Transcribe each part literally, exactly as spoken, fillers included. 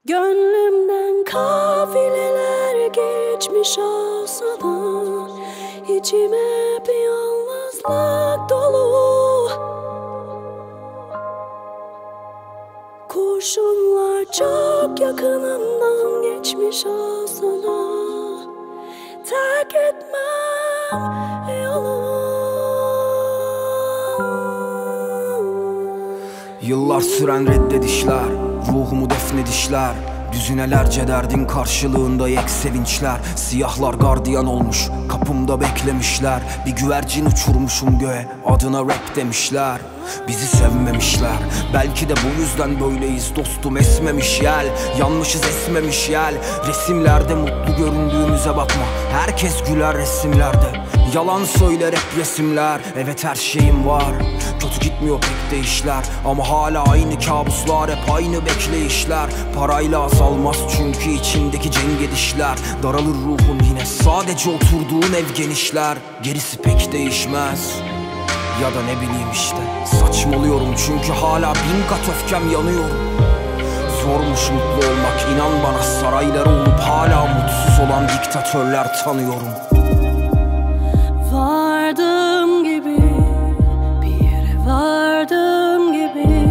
Gönlümden kafileler geçmiş olsa da içime bir yalnızlık dolu. Kurşunlar çok yakınımdan geçmiş olsa da terk etmem yolu. Yıllar süren reddedişler, ruhumu defnedişler. Düzinelerce derdin karşılığında yek sevinçler. Siyahlar gardiyan olmuş, kapımda beklemişler. Bir güvercin uçurmuşum göğe, adına rap demişler. Bizi sevmemişler, belki de bu yüzden böyleyiz. Dostum esmemiş yel, yanmışız esmemiş yel. Resimlerde mutlu göründüğümüze bakma, herkes güler resimlerde. Yalan söyler hep resimler, evet her şeyim var. Kötü gitmiyor pek de işler, ama hala aynı kabuslar, hep aynı bekleyişler. Parayla azalmaz çünkü içindeki cengedişler. Daralır ruhun yine sadece oturduğun ev genişler. Gerisi pek değişmez, ya da ne bileyim işte. Saçmalıyorum çünkü hala bin kat öfkem yanıyorum. Zormuş mutlu olmak, inan bana. Sarayları olup hala mutsuz olan diktatörler tanıyorum. Vardım gibi, bir yere vardım gibi.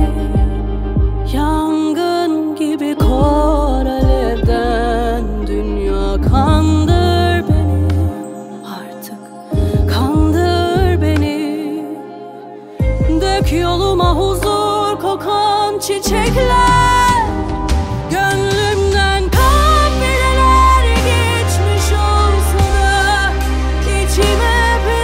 Yangın gibi kor alevden. Dünya kandır beni, artık kandır beni. Dök yoluma huzur kokan çiçekler. Gönlümden kafileler geçmiş olsa da içime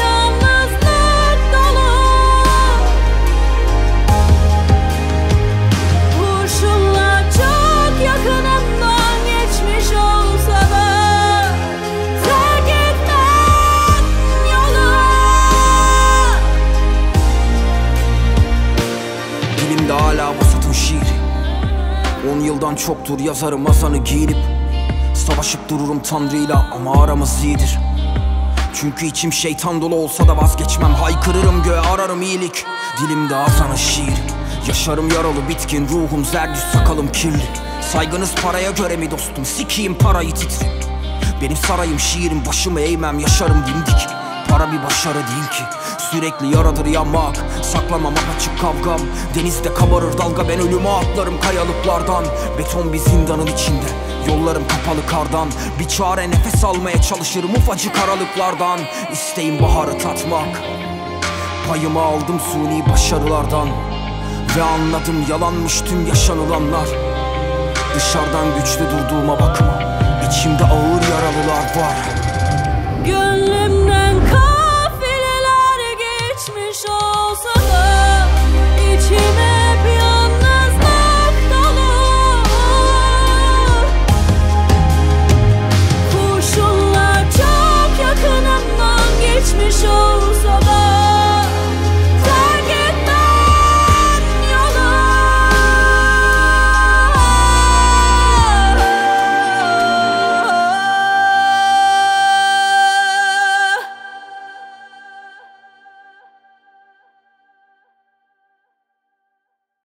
hala vasatın şiiri. On yıldan çoktur yazarım azanı giyinip. Savaşıp dururum Tanrı'yla ama aramız iyidir. Çünkü içim şeytan dolu olsa da vazgeçmem. Haykırırım göğe, ararım iyilik. Dilimde azanı şiir. Yaşarım yaralı bitkin, ruhum zerdüz, sakalım kirli. Saygınız paraya göre mi dostum? Sikiyim parayı titri. Benim sarayım şiirim, başımı eğmem, yaşarım dimdik. Para bir başarı değil ki, sürekli yaradır yanmak. Saklamam apaçık kavgam, denizde kabarır dalga. Ben ölüme atlarım kayalıklardan. Beton bir zindanın içinde, yollarım kapalı kardan. Bir çare nefes almaya çalışırım ufacık aralıklardan. İsteğim baharı tatmak, payımı aldım suni başarılardan. Ve anladım yalanmış tüm yaşanılanlar. Dışarıdan güçlü durduğuma bakma, içimde ağır yaralılar var. Gönlümden kafileler geçmiş olsa da içime